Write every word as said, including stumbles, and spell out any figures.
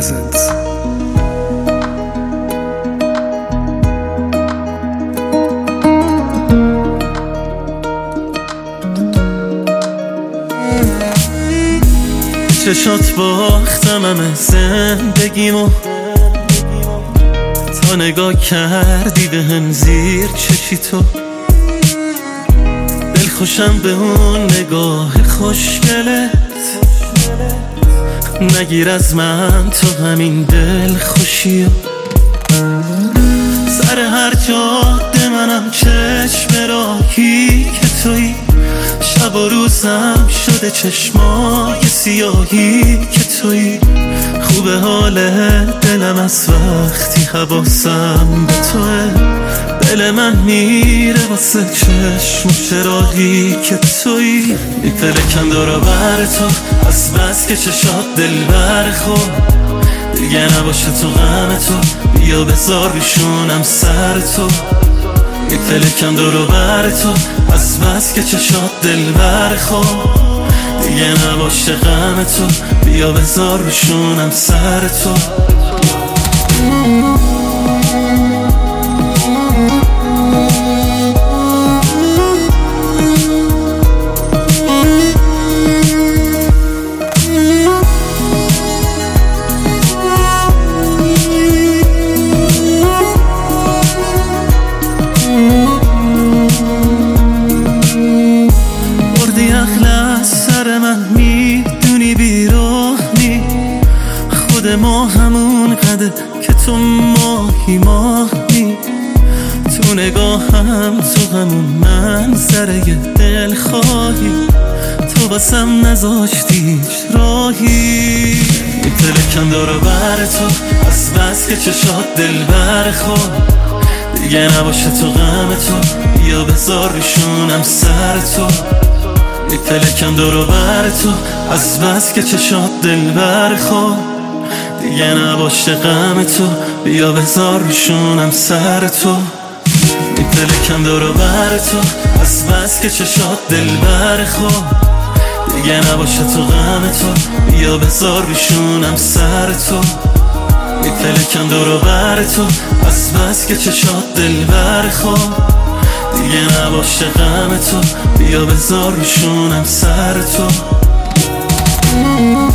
ازت. چشات باختم همه زندگیمو، تا نگاه کردی به هم زیر چشی تو. دل خوشم به اون نگاه خوشگلت، نگیر از من تو همین دل خوشیو. سر هر جاده منم چشم راهی که تویی، شب و روزم شده چشمای سیاهی که تویی. خوبه حال دلم از وقتی حواسم به توه، دل من میره واسه چشم و چراغی که تویی. میپلکم دورا بر تو از بس که چشات دل برخور، دیگه نباشه تو غم تو، بیا بذار بیشونم سر تو. میپلکم دورو بر تو از بس که چشات دل برخور، دیگه نباشه غم تو، بیا بذار بشونم سر تو. ما همون قده که تو ماهی ماهی، تو نگاهم تو همون منظره دل خواهی، تو باسم نذاشتی راهی. میپلکم دورو بر تو از بس که چشات دل برخور، دیگه نباشه تو غم تو، بیا بذار بیشونم سر تو. میپلکم دورو بر تو از بس که چشات دل برخور، دیگه نباشه غم تو، بیا بذار بیشونم سر تو. میپلکم دورو بر تو از بس که چشات دل برخور، دیگه نباشه تو غم تو، بیا بذار بیشونم سر تو. میپلکم دورو بر تو از بس که چشات دل برخور، دیگه نباشه غم تو، بیا بذار بیشونم سر تو.